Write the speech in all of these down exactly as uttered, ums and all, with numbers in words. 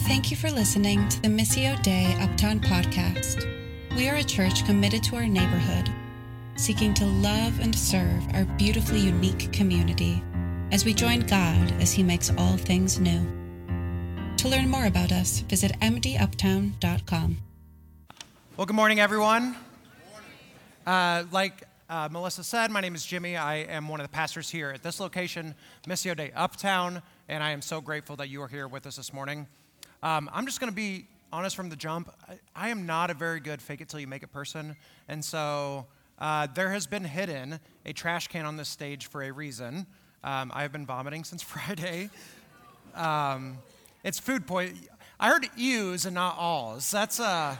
Thank you for listening to the Missio Dei Uptown podcast. We are a church committed to our neighborhood, seeking to love and serve our beautifully unique community as we join God as He makes all things new. To learn more about us, visit m d uptown dot com. Well, good morning, everyone. Uh, like uh, Melissa said, my name is Jimmy. I am one of the pastors here at this location, Missio Dei Uptown, and I am so grateful that you are here with us this morning. Um, I'm just going to be honest from the jump. I, I am not a very good fake it till you make it person, and so uh, there has been hidden a trash can on this stage for a reason. Um, I have been vomiting since Friday. Um, it's food poisoning. I heard ews and not alls. That's uh,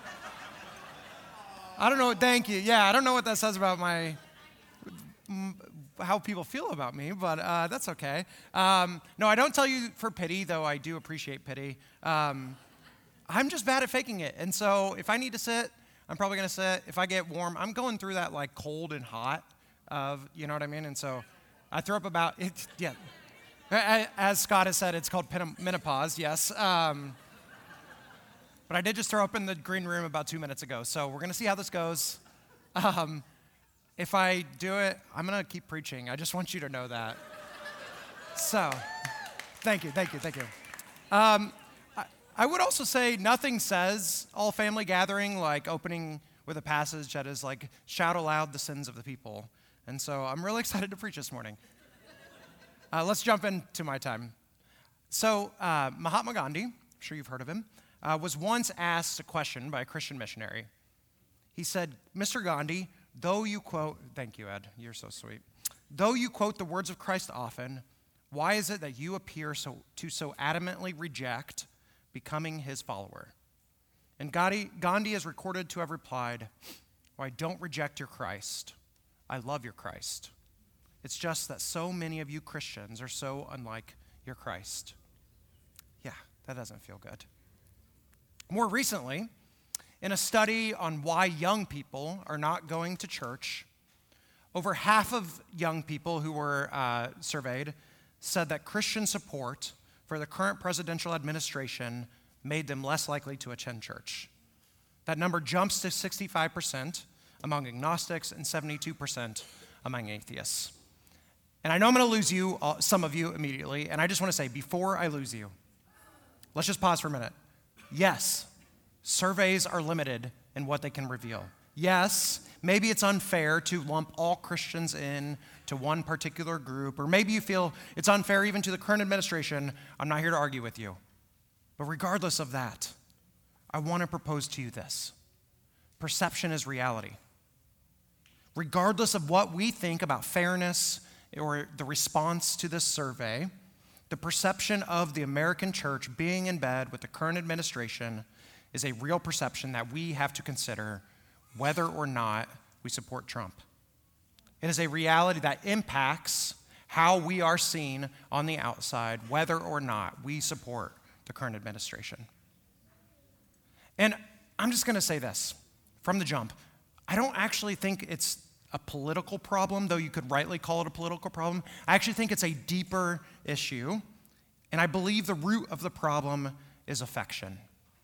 I don't know. Thank you. Yeah, I don't know what that says about my how people feel about me, but uh, that's okay. Um, no, I don't tell you for pity, though I do appreciate pity. Um, I'm just bad at faking it, and so if I need to sit, I'm probably going to sit. If I get warm, I'm going through that like cold and hot of, you know what I mean? And so I throw up about, it, yeah. As Scott has said, it's called menopause, yes. Um, but I did just throw up in the green room about two minutes ago, so we're going to see how this goes. Um, If I do it, I'm going to keep preaching. I just want you to know that. So, thank you, thank you, thank you. Um, I, I would also say nothing says all family gathering like opening with a passage that is like, shout aloud the sins of the people. And so I'm really excited to preach this morning. Uh, let's jump into my time. So uh, Mahatma Gandhi, I'm sure you've heard of him, uh, was once asked a question by a Christian missionary. He said, Mister Gandhi, though you quote, thank you, Ed, you're so sweet. Though you quote the words of Christ often, why is it that you appear so, to so adamantly reject becoming his follower? And Gandhi, Gandhi is recorded to have replied, well, I don't reject your Christ. I love your Christ. It's just that so many of you Christians are so unlike your Christ. Yeah, that doesn't feel good. More recently, in a study on why young people are not going to church, over half of young people who were uh, surveyed said that Christian support for the current presidential administration made them less likely to attend church. That number jumps to sixty-five percent among agnostics and seventy-two percent among atheists. And I know I'm going to lose you, uh, some of you immediately, and I just want to say, before I lose you, let's just pause for a minute. Yes, surveys are limited in what they can reveal. Yes, maybe it's unfair to lump all Christians in to one particular group, or maybe you feel it's unfair even to the current administration. I'm not here to argue with you. But regardless of that, I want to propose to you this. Perception is reality. Regardless of what we think about fairness or the response to this survey, the perception of the American church being in bed with the current administration is a real perception that we have to consider whether or not we support Trump. It is a reality that impacts how we are seen on the outside, whether or not we support the current administration. And I'm just going to say this from the jump. I don't actually think it's a political problem, though you could rightly call it a political problem. I actually think it's a deeper issue, and I believe the root of the problem is affection.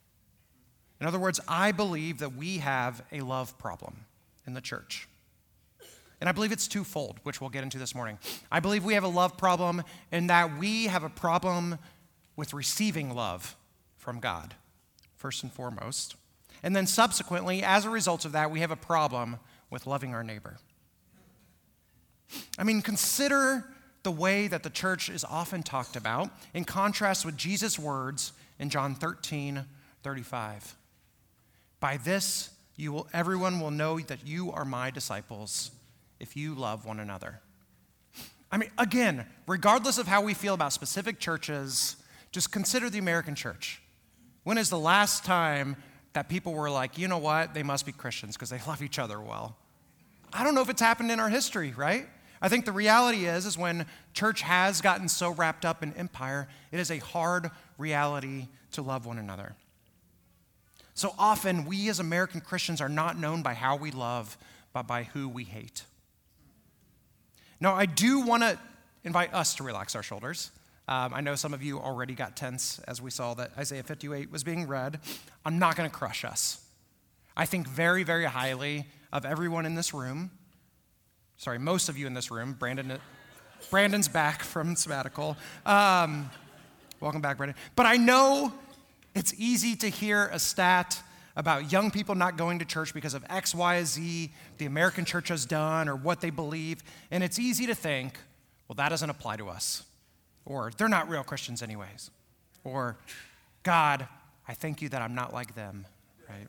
In other words, I believe that we have a love problem in the church. And I believe it's twofold, which we'll get into this morning. I believe we have a love problem in that we have a problem with receiving love from God, first and foremost. And then subsequently, as a result of that, we have a problem with loving our neighbor. I mean, consider the way that the church is often talked about in contrast with Jesus' words in John thirteen thirty-five. By this, you will, everyone will know that you are my disciples if you love one another. I mean, again, regardless of how we feel about specific churches, just consider the American church. When is the last time that people were like, you know what, they must be Christians because they love each other well? I don't know if it's happened in our history, right? I think the reality is, is when church has gotten so wrapped up in empire, it is a hard reality to love one another. So often, we as American Christians are not known by how we love, but by who we hate. Now, I do want to invite us to relax our shoulders. Um, I know some of you already got tense as we saw that Isaiah fifty-eight was being read. I'm not going to crush us. I think very, very highly of everyone in this room. Sorry, most of you in this room. Brandon, Brandon's back from sabbatical. Um, welcome back, Brandon. But I know it's easy to hear a stat about young people not going to church because of X, Y, Z, the American church has done, or what they believe. And it's easy to think, well, that doesn't apply to us. Or they're not real Christians anyways. Or, God, I thank you that I'm not like them, right?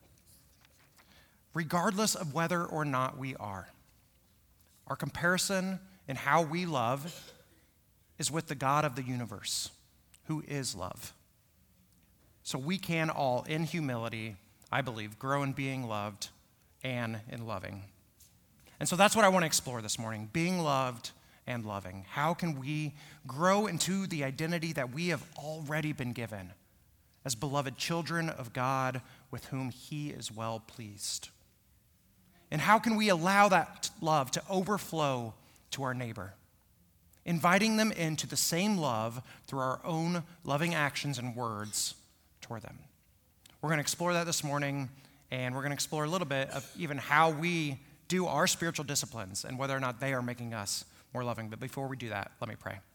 Regardless of whether or not we are, our comparison in how we love is with the God of the universe, who is love. So we can all, in humility, I believe, grow in being loved and in loving. And so that's what I want to explore this morning, being loved and loving. How can we grow into the identity that we have already been given as beloved children of God with whom he is well pleased? And how can we allow that love to overflow to our neighbor, inviting them into the same love through our own loving actions and words toward them? We're going to explore that this morning, and we're going to explore a little bit of even how we do our spiritual disciplines and whether or not they are making us more loving. But before we do that, let me pray.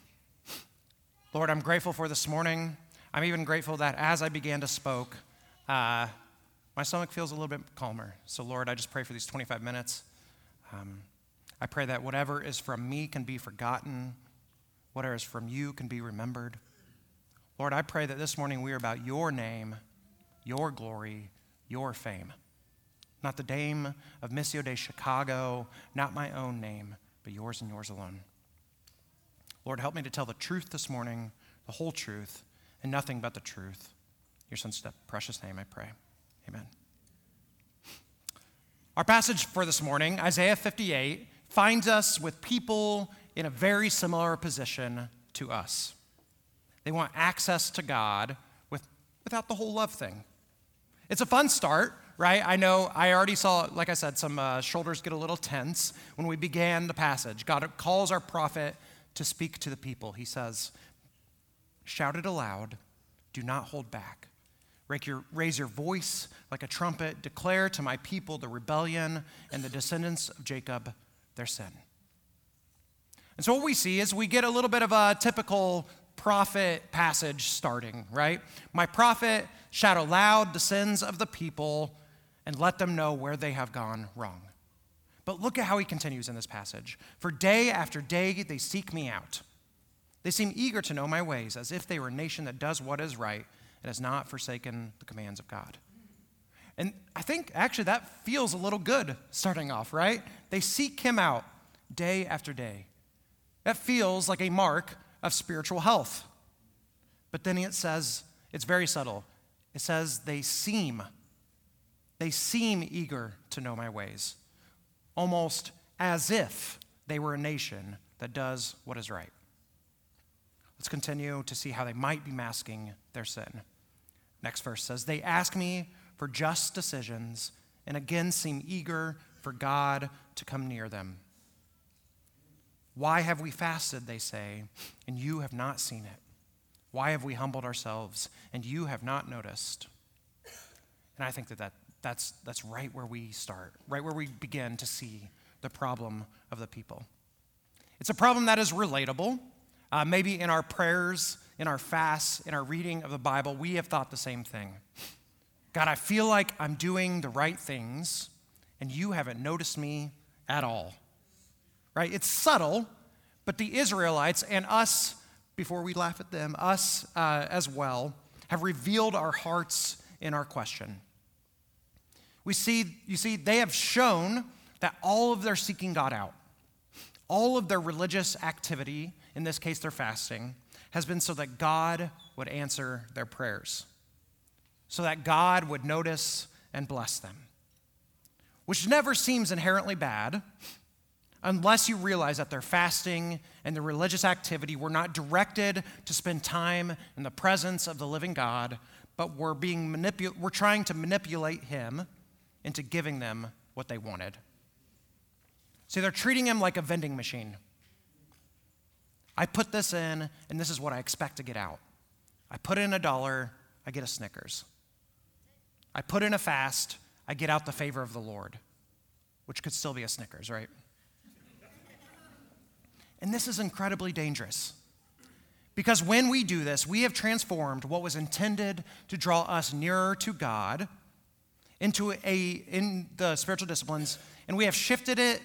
Lord, I'm grateful for this morning. I'm even grateful that as I began to spoke, uh, my stomach feels a little bit calmer. So Lord, I just pray for these twenty-five minutes. Um, I pray that whatever is from me can be forgotten. Whatever is from you can be remembered. Lord, I pray that this morning we are about your name, your glory, your fame. Not the name of Missio Dei Chicago, not my own name, but yours and yours alone. Lord, help me to tell the truth this morning, the whole truth, and nothing but the truth. Your son's precious name, I pray. Amen. Our passage for this morning, Isaiah fifty-eight, finds us with people in a very similar position to us. They want access to God with, without the whole love thing. It's a fun start, right? I know I already saw, like I said, some uh, shoulders get a little tense when we began the passage. God calls our prophet to speak to the people. He says, shout it aloud, do not hold back. Your, raise your voice like a trumpet, declare to my people the rebellion and the descendants of Jacob their sin. And so what we see is we get a little bit of a typical prophet passage starting, right? My prophet, shout aloud the sins of the people and let them know where they have gone wrong. But look at how he continues in this passage. For day after day they seek me out. They seem eager to know my ways, as if they were a nation that does what is right and has not forsaken the commands of God. And I think actually that feels a little good starting off, right? They seek him out day after day. That feels like a mark of spiritual health. But then it says, it's very subtle. It says they seem, they seem eager to know my ways, almost as if they were a nation that does what is right. Let's continue to see how they might be masking their sin. Next verse says, they ask me for just decisions and again seem eager for God to come near them. Why have we fasted, they say, and you have not seen it? Why have we humbled ourselves and you have not noticed? And I think that, that that's, that's right where we start, right where we begin to see the problem of the people. It's a problem that is relatable. Uh, maybe in our prayers, in our fasts, in our reading of the Bible, we have thought the same thing. God, I feel like I'm doing the right things, and you haven't noticed me at all. Right? It's subtle, but the Israelites and us, before we laugh at them, us uh, as well, have revealed our hearts in our question. We see, you see, they have shown that all of their seeking God out, all of their religious activity, in this case their fasting, has been so that God would answer their prayers, so that God would notice and bless them, which never seems inherently bad unless you realize that their fasting and their religious activity were not directed to spend time in the presence of the living God, but were being manipul- were trying to manipulate him into giving them what they wanted. See, they're treating him like a vending machine. I put this in, and this is what I expect to get out. I put in a dollar, I get a Snickers. I put in a fast, I get out the favor of the Lord, which could still be a Snickers, right? And this is incredibly dangerous. Because when we do this, we have transformed what was intended to draw us nearer to God into a in the spiritual disciplines, and we have shifted it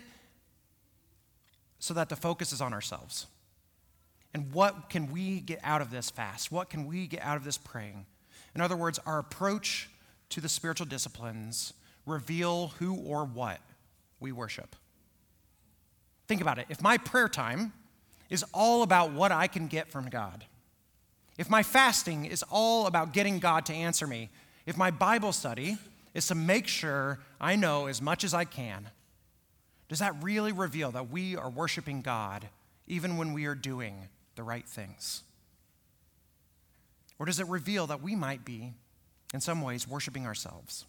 so that the focus is on ourselves. And what can we get out of this fast? What can we get out of this praying? In other words, our approach to the spiritual disciplines reveal who or what we worship. Think about it. If my prayer time is all about what I can get from God, if my fasting is all about getting God to answer me, if my Bible study is to make sure I know as much as I can, does that really reveal that we are worshiping God even when we are doing the right things? Or does it reveal that we might be, in some ways, worshiping ourselves?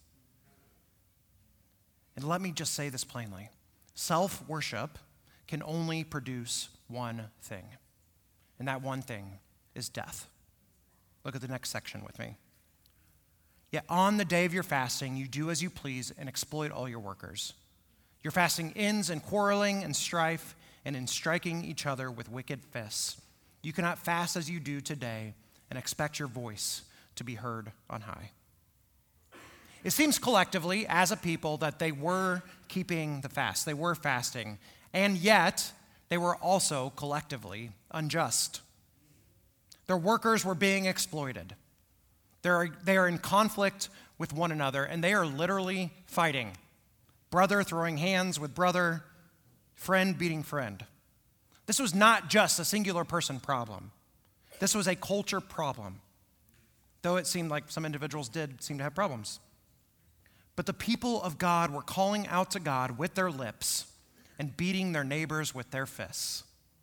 And let me just say this plainly. Self-worship can only produce one thing, and that one thing is death. Look at the next section with me. Yet on the day of your fasting, you do as you please and exploit all your workers. Your fasting ends in quarreling and strife and in striking each other with wicked fists. You cannot fast as you do today and expect your voice to be heard on high. It seems collectively, as a people, that they were keeping the fast. They were fasting. And yet, they were also collectively unjust. Their workers were being exploited. They're, they are in conflict with one another, and they are literally fighting. Brother throwing hands with brother, friend beating friend. This was not just a singular person problem. This was a culture problem, though it seemed like some individuals did seem to have problems. But the people of God were calling out to God with their lips and beating their neighbors with their fists.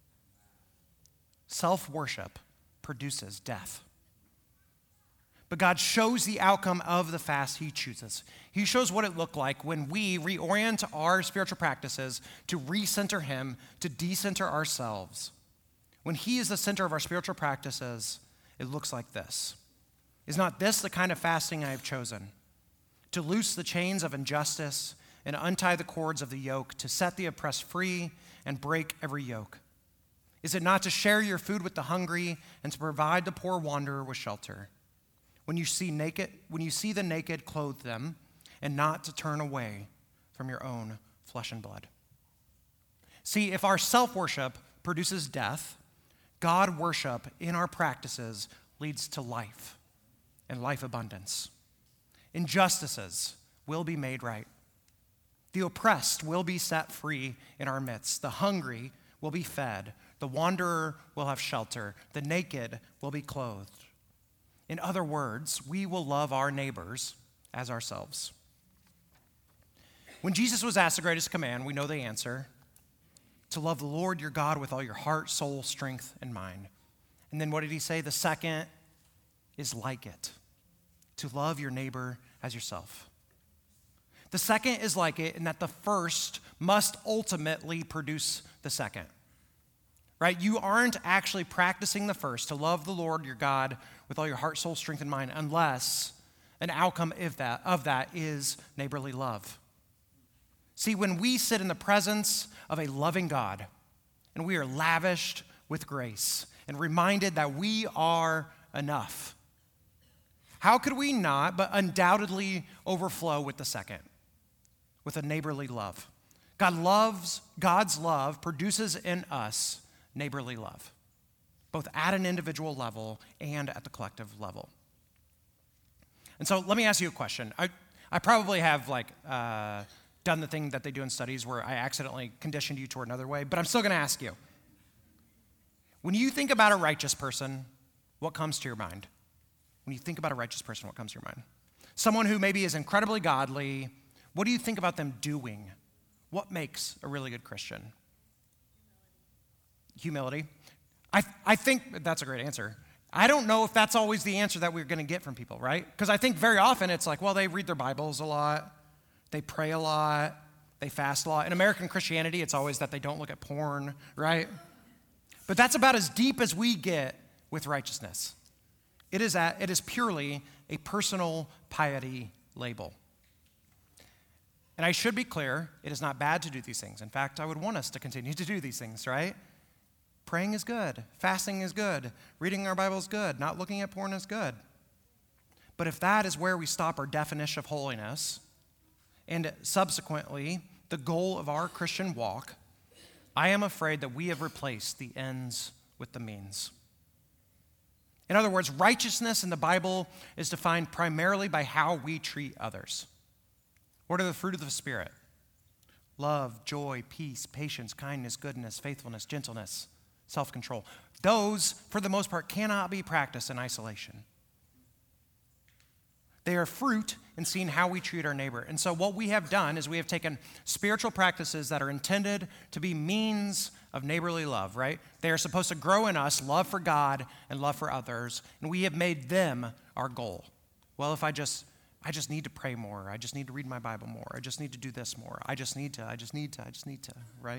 Self-worship produces death. But God shows the outcome of the fast he chooses. He shows what it looked like when we reorient our spiritual practices to recenter him, to decenter ourselves. When he is the center of our spiritual practices, it looks like this. Is not this the kind of fasting I have chosen? To loose the chains of injustice and untie the cords of the yoke, to set the oppressed free and break every yoke? Is it not to share your food with the hungry and to provide the poor wanderer with shelter? When you see naked, when you see the naked, clothe them, and not to turn away from your own flesh and blood. See, if our self-worship produces death, God worship in our practices leads to life and life abundance. Injustices will be made right. The oppressed will be set free in our midst. The hungry will be fed. The wanderer will have shelter. The naked will be clothed. In other words, we will love our neighbors as ourselves. When Jesus was asked the greatest command, we know the answer: to love the Lord your God with all your heart, soul, strength, and mind. And then what did he say? The second is like it: to love your neighbor as yourself. The second is like it in that the first must ultimately produce the second. Right? You aren't actually practicing the first, to love the Lord your God with all your heart, soul, strength, and mind, unless an outcome of that, of that is neighborly love. See, when we sit in the presence of a loving God and we are lavished with grace and reminded that we are enough, how could we not but undoubtedly overflow with the second, with a neighborly love? God loves, God's love produces in us neighborly love, both at an individual level and at the collective level. And so let me ask you a question. I, I probably have like uh, done the thing that they do in studies where I accidentally conditioned you toward another way, but I'm still going to ask you. When you think about a righteous person, what comes to your mind? When you think about a righteous person, what comes to your mind? Someone who maybe is incredibly godly, what do you think about them doing? What makes a really good Christian? Humility. I, I think that's a great answer. I don't know if that's always the answer that we're going to get from people, right? Because I think very often it's like, well, they read their Bibles a lot, they pray a lot, they fast a lot. In American Christianity, it's always that they don't look at porn, right? But that's about as deep as we get with righteousness. It is, a, it is purely a personal piety label. And I should be clear, it is not bad to do these things. In fact, I would want us to continue to do these things, right? Praying is good. Fasting is good. Reading our Bible is good. Not looking at porn is good. But if that is where we stop our definition of holiness, and subsequently the goal of our Christian walk, I am afraid that we have replaced the ends with the means. In other words, righteousness in the Bible is defined primarily by how we treat others. What are the fruit of the Spirit? Love, joy, peace, patience, kindness, goodness, faithfulness, gentleness, self-control. Those, for the most part, cannot be practiced in isolation. They are fruit in seeing how we treat our neighbor. And so what we have done is we have taken spiritual practices that are intended to be means of neighborly love, right? They are supposed to grow in us love for God and love for others, and we have made them our goal. Well, if I just I just need to pray more. I just need to read my Bible more. I just need to do this more. I just need to, I just need to, I just need to, right?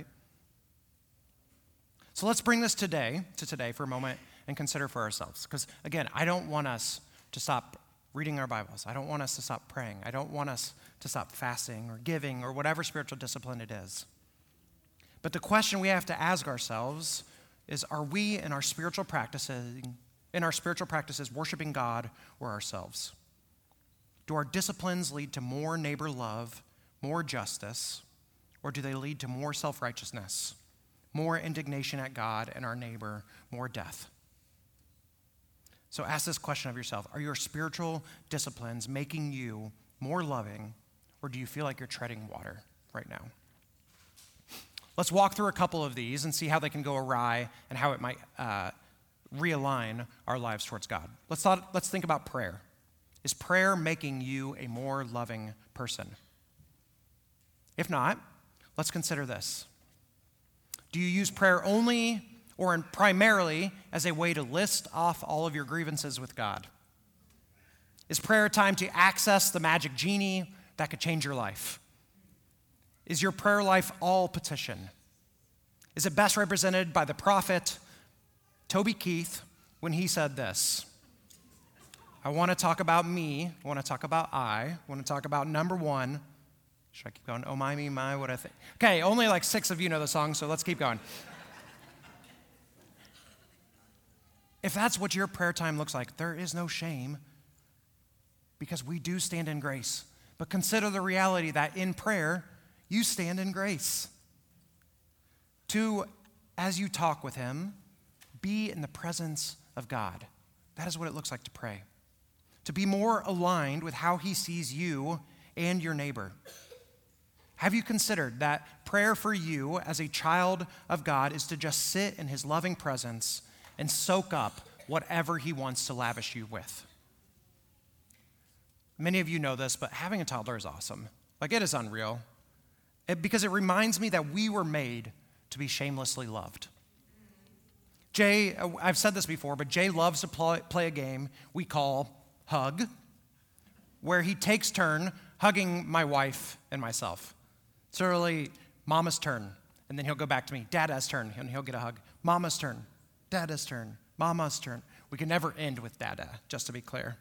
So let's bring this today, to today for a moment and consider for ourselves. Because again, I don't want us to stop reading our Bibles. I don't want us to stop praying. I don't want us to stop fasting or giving or whatever spiritual discipline it is. But the question we have to ask ourselves is, are we in our spiritual practices, in our spiritual practices worshiping God or ourselves? Do our disciplines lead to more neighbor love, more justice, or do they lead to more self-righteousness, more indignation at God and our neighbor, more death? So ask this question of yourself. Are your spiritual disciplines making you more loving, or do you feel like you're treading water right now? Let's walk through a couple of these and see how they can go awry and how it might uh, realign our lives towards God. Let's, thought, let's think about prayer. Is prayer making you a more loving person? If not, let's consider this. Do you use prayer only or in primarily as a way to list off all of your grievances with God? Is prayer a time to access the magic genie that could change your life? Is your prayer life all petition? Is it best represented by the prophet Toby Keith when he said this? I want to talk about me. I want to talk about I. I want to talk about number one. Should I keep going? Oh, my, me, my, what I think. Okay, only like six of you know the song, so let's keep going. If that's what your prayer time looks like, there is no shame because we do stand in grace. But consider the reality that in prayer, you stand in grace. Two, as you talk with him, be in the presence of God. That is what it looks like to pray. To be more aligned with how he sees you and your neighbor. Have you considered that prayer for you as a child of God is to just sit in his loving presence and soak up whatever he wants to lavish you with? Many of you know this, but having a toddler is awesome. Like, it is unreal. It, because it reminds me that we were made to be shamelessly loved. Jay, I've said this before, but Jay loves to play, play a game we call Hug, where he takes turn hugging my wife and myself. It's really Mama's turn, and then he'll go back to me. Dada's turn, and he'll get a hug. Mama's turn, Dada's turn, Mama's turn. We can never end with Dada, just to be clear.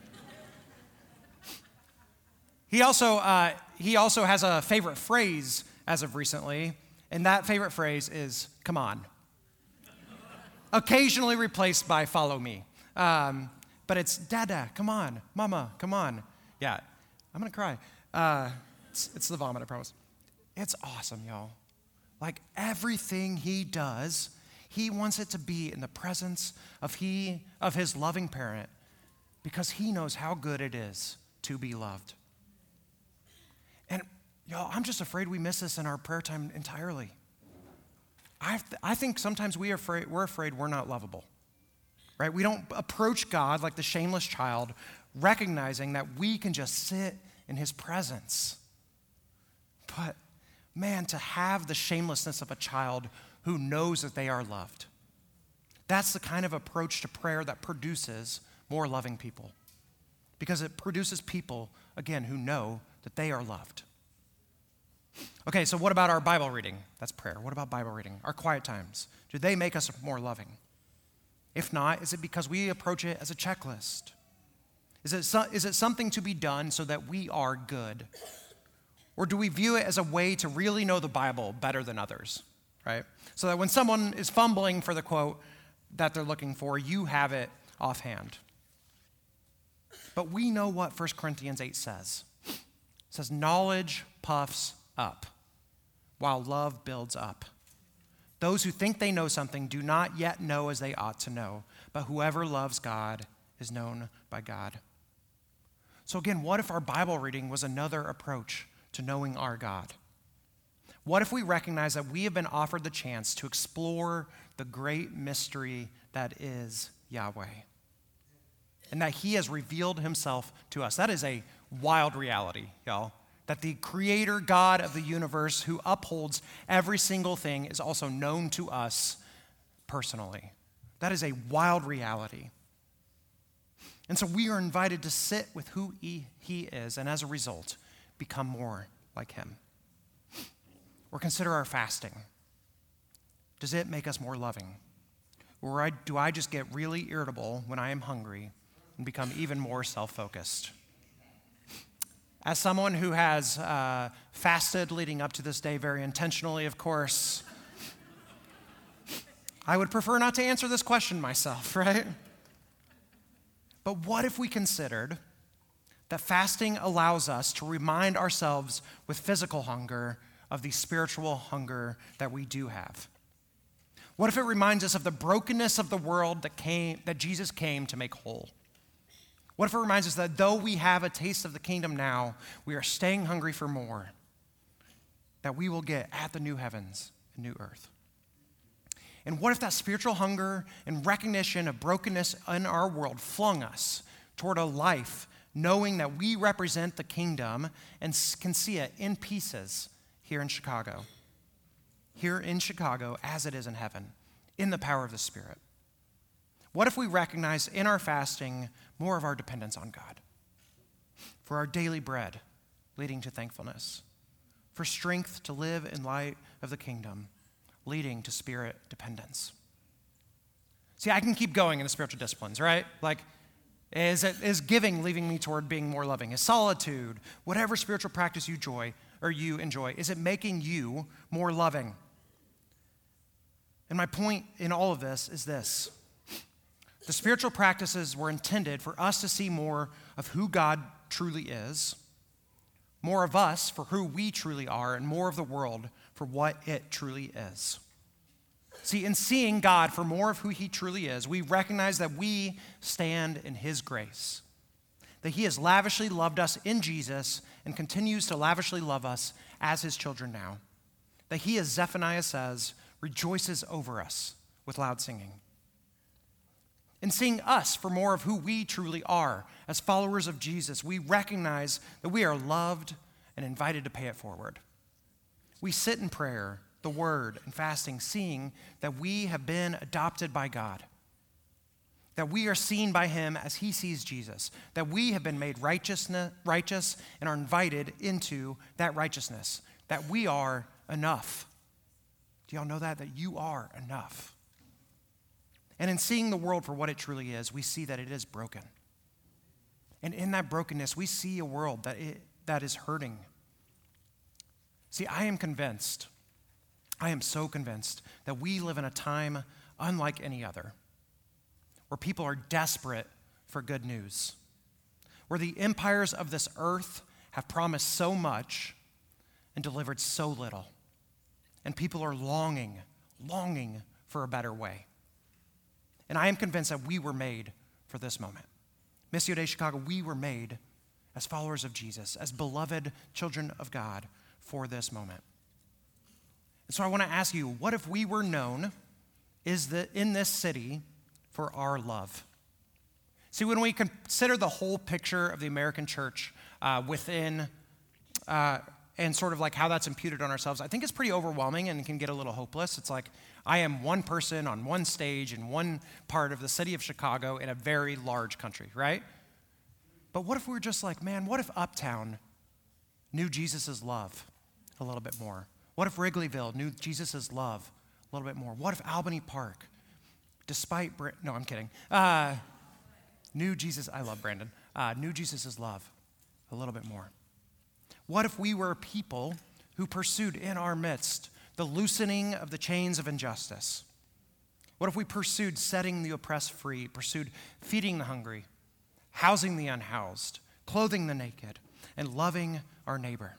He also, uh, he also has a favorite phrase as of recently, and that favorite phrase is, come on. Occasionally replaced by follow me. Um, but it's, Dada, come on. Mama, come on. Yeah, I'm going to cry. Uh, it's, it's the vomit, I promise. It's awesome, y'all. Like, everything he does, he wants it to be in the presence of he of his loving parent because he knows how good it is to be loved. And y'all, I'm just afraid we miss this in our prayer time entirely. I th- I think sometimes we are afraid, we're afraid we're not lovable, right? We don't approach God like the shameless child, recognizing that we can just sit in his presence. But man, to have the shamelessness of a child who knows that they are loved, that's the kind of approach to prayer that produces more loving people. Because it produces people, again, who know that they are loved. Okay, so what about our Bible reading? That's prayer. What about Bible reading? Our quiet times. Do they make us more loving? If not, is it because we approach it as a checklist? Is it, so, is it something to be done so that we are good? Or do we view it as a way to really know the Bible better than others, right? So that when someone is fumbling for the quote that they're looking for, you have it offhand. But we know what First Corinthians eight says. It says, knowledge puffs up, while love builds up. Those who think they know something do not yet know as they ought to know, but whoever loves God is known by God. So again, what if our Bible reading was another approach to knowing our God? What if we recognize that we have been offered the chance to explore the great mystery that is Yahweh, and that he has revealed himself to us? That is a wild reality, y'all. That the creator God of the universe who upholds every single thing is also known to us personally. That is a wild reality. And so we are invited to sit with who he, he is, and as a result, become more like him. Or consider our fasting. Does it make us more loving? Or I, do I just get really irritable when I am hungry and become even more self-focused? As someone who has uh, fasted leading up to this day very intentionally, of course, I would prefer not to answer this question myself, right? But what if we considered that fasting allows us to remind ourselves with physical hunger of the spiritual hunger that we do have? What if it reminds us of the brokenness of the world that came, that Jesus came to make whole? What if it reminds us that though we have a taste of the kingdom now, we are staying hungry for more, that we will get at the new heavens and new earth? And what if that spiritual hunger and recognition of brokenness in our world flung us toward a life knowing that we represent the kingdom and can see it in pieces here in Chicago, here in Chicago as it is in heaven, in the power of the Spirit? What if we recognize in our fasting more of our dependence on God, for our daily bread leading to thankfulness, for strength to live in light of the kingdom leading to spirit dependence? See, I can keep going in the spiritual disciplines, right? Like, is, it, is giving leading me toward being more loving? Is solitude, whatever spiritual practice you enjoy, or you enjoy, is it making you more loving? And my point in all of this is this. The spiritual practices were intended for us to see more of who God truly is, more of us for who we truly are, and more of the world for what it truly is. See, in seeing God for more of who he truly is, we recognize that we stand in his grace, that he has lavishly loved us in Jesus and continues to lavishly love us as his children now, that he, as Zephaniah says, rejoices over us with loud singing. In seeing us for more of who we truly are as followers of Jesus, we recognize that we are loved and invited to pay it forward. We sit in prayer, the word, and fasting, seeing that we have been adopted by God, that we are seen by him as he sees Jesus, that we have been made righteousness, righteous and are invited into that righteousness, that we are enough. Do y'all know that? That you are enough. And in seeing the world for what it truly is, we see that it is broken. And in that brokenness, we see a world that it, that is hurting. See, I am convinced, I am so convinced that we live in a time unlike any other, where people are desperate for good news, where the empires of this earth have promised so much and delivered so little, and people are longing, longing for a better way. And I am convinced that we were made for this moment. Missio Dei Chicago, we were made as followers of Jesus, as beloved children of God for this moment. And so I want to ask you, what if we were known is that in this city for our love? See, when we consider the whole picture of the American church uh, within uh, and sort of like how that's imputed on ourselves, I think it's pretty overwhelming and it can get a little hopeless. It's like, I am one person on one stage in one part of the city of Chicago in a very large country, right? But what if we were just like, man, what if Uptown knew Jesus' love? a little bit more? What if Wrigleyville knew Jesus' love a little bit more? What if Albany Park, despite, Bra- no, I'm kidding, uh, knew Jesus, I love Brandon, uh, knew Jesus' love a little bit more? What if we were a people who pursued in our midst the loosening of the chains of injustice? What if we pursued setting the oppressed free, pursued feeding the hungry, housing the unhoused, clothing the naked, and loving our neighbor?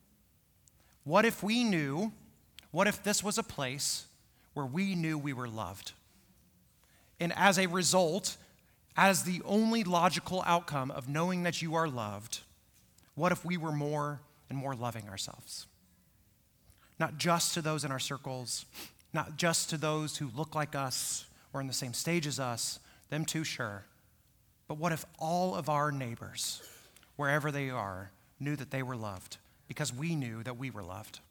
What if we knew, what if this was a place where we knew we were loved? And as a result, as the only logical outcome of knowing that you are loved, what if we were more and more loving ourselves? Not just to those in our circles, not just to those who look like us or in the same stage as us, them too, sure. But what if all of our neighbors, wherever they are, knew that they were loved because we knew that we were loved?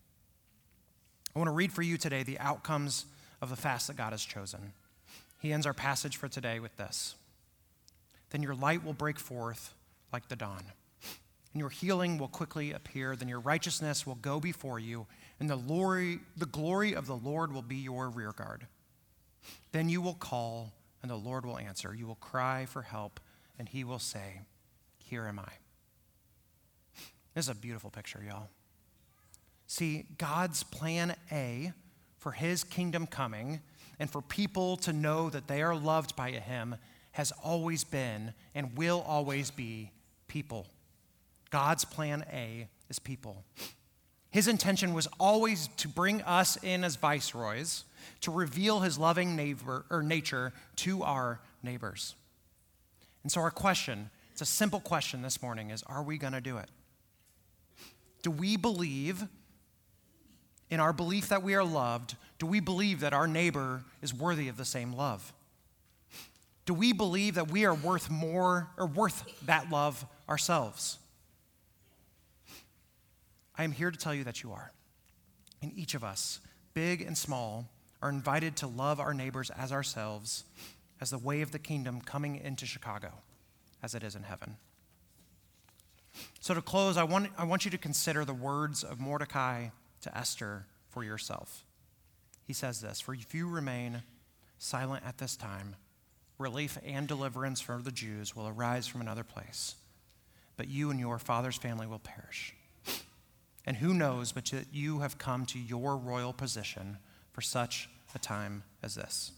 I want to read for you today the outcomes of the fast that God has chosen. He ends our passage for today with this. Then your light will break forth like the dawn, and your healing will quickly appear. Then your righteousness will go before you, and the glory, the glory of the Lord will be your rear guard. Then you will call, and the Lord will answer. You will cry for help, and he will say, here am I. This is a beautiful picture, y'all. See, God's plan A for his kingdom coming and for people to know that they are loved by him has always been and will always be people. God's plan A is people. His intention was always to bring us in as viceroys, to reveal his loving neighbor or nature to our neighbors. And so our question, it's a simple question this morning, is are we going to do it? Do we believe in our belief that we are loved? Do we believe that our neighbor is worthy of the same love? Do we believe that we are worth more or worth that love ourselves? I am here to tell you that you are. And each of us, big and small, are invited to love our neighbors as ourselves, as the way of the kingdom coming into Chicago, as it is in heaven. So to close, I want, I want you to consider the words of Mordecai to Esther for yourself. He says this, for if you remain silent at this time, relief and deliverance for the Jews will arise from another place, but you and your father's family will perish. And who knows but that you have come to your royal position for such a time as this.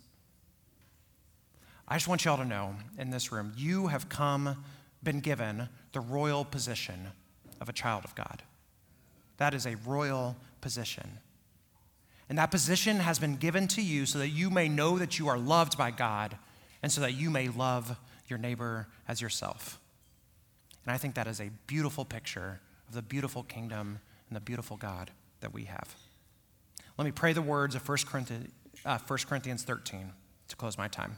I just want y'all to know in this room, you have come, been given the royal position of a child of God. That is a royal position. And that position has been given to you so that you may know that you are loved by God and so that you may love your neighbor as yourself. And I think that is a beautiful picture of the beautiful kingdom and the beautiful God that we have. Let me pray the words of First Corinthians thirteen to close my time.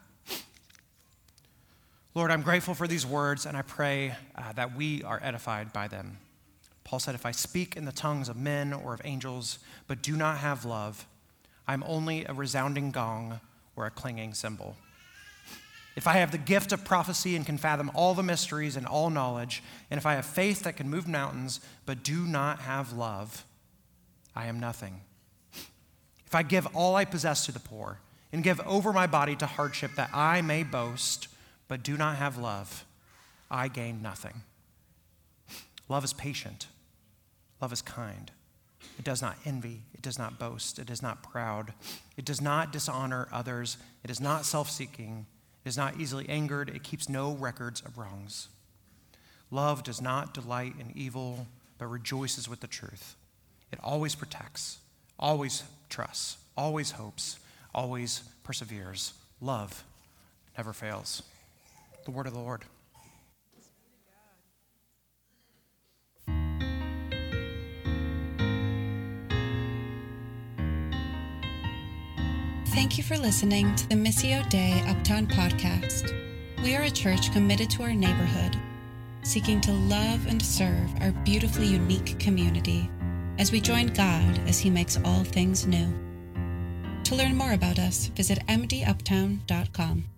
Lord, I'm grateful for these words, and I pray uh, that we are edified by them. Paul said, if I speak in the tongues of men or of angels, but do not have love, I'm only a resounding gong or a clanging cymbal. If I have the gift of prophecy and can fathom all the mysteries and all knowledge, and if I have faith that can move mountains, but do not have love, I am nothing. If I give all I possess to the poor and give over my body to hardship that I may boast, but do not have love, I gain nothing. Love is patient. Love is kind. It does not envy. It does not boast. It is not proud. It does not dishonor others. It is not self-seeking. It is not easily angered. It keeps no records of wrongs. Love does not delight in evil, but rejoices with the truth. It always protects, always trusts, always hopes, always perseveres. Love never fails. The word of the Lord. Thank you for listening to the Missio Dei Uptown podcast. We are a church committed to our neighborhood, seeking to love and serve our beautifully unique community as we join God as he makes all things new. To learn more about us, visit m d uptown dot com.